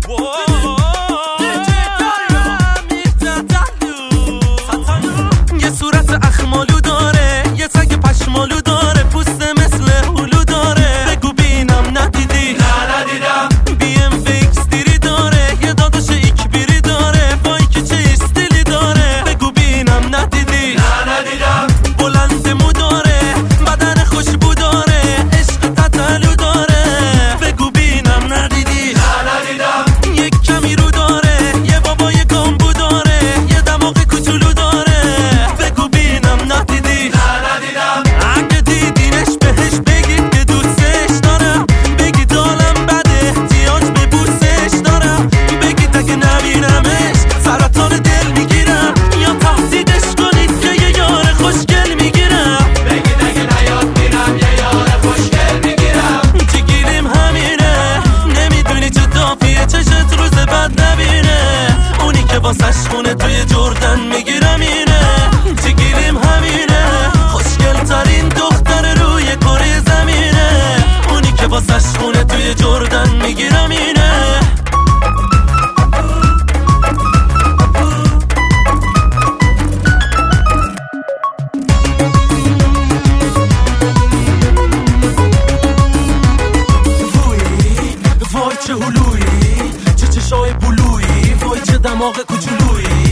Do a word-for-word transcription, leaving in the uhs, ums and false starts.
یه صورت اخمالو داره، یه سگ پشمالو داره، پوست مثل هلو داره. بگو بینم ندیدی؟ نه ندیدم. بی ام فیکس دیری داره، یه داداش ایکبیری داره، وای که چه استیلی داره. بگو بینم ندیدی؟ نه ندیدم. بلند مو داره، بدن خوشبو داره، عشق تتلو داره. بگو بینم ندیدی؟ نه ندیدم. یک کمی رو داره، یه بابای گامبو داره، یه دماغ کوچولو داره. بگو بینم ندیدی؟ نه ندیدم. اگه دیدینش بهش بگید که دوستش دارم، بگید حالم بده احتیاج به بوسش دارم، بگید اگه نبینمش سرطان دل میگیرم، یا تهدیدش کنید که یه یار خوشگل میگیرم. بگید اگه نیاد میرم یه یار خوشگل میگیرم. جگیریم همینه، نمیدونی چه دافیه چشت روز بد نبینه، اونی که واسش خونه توی جردن میگیرم اینه. جگیریم همینه، خوشگل ترین دختر روی کره زمینه، اونی که واسش خونه توی جردن میگیرم اینه. وای چه هلویی، چه چشای بلویی، وای چه دماغ کوچولویی.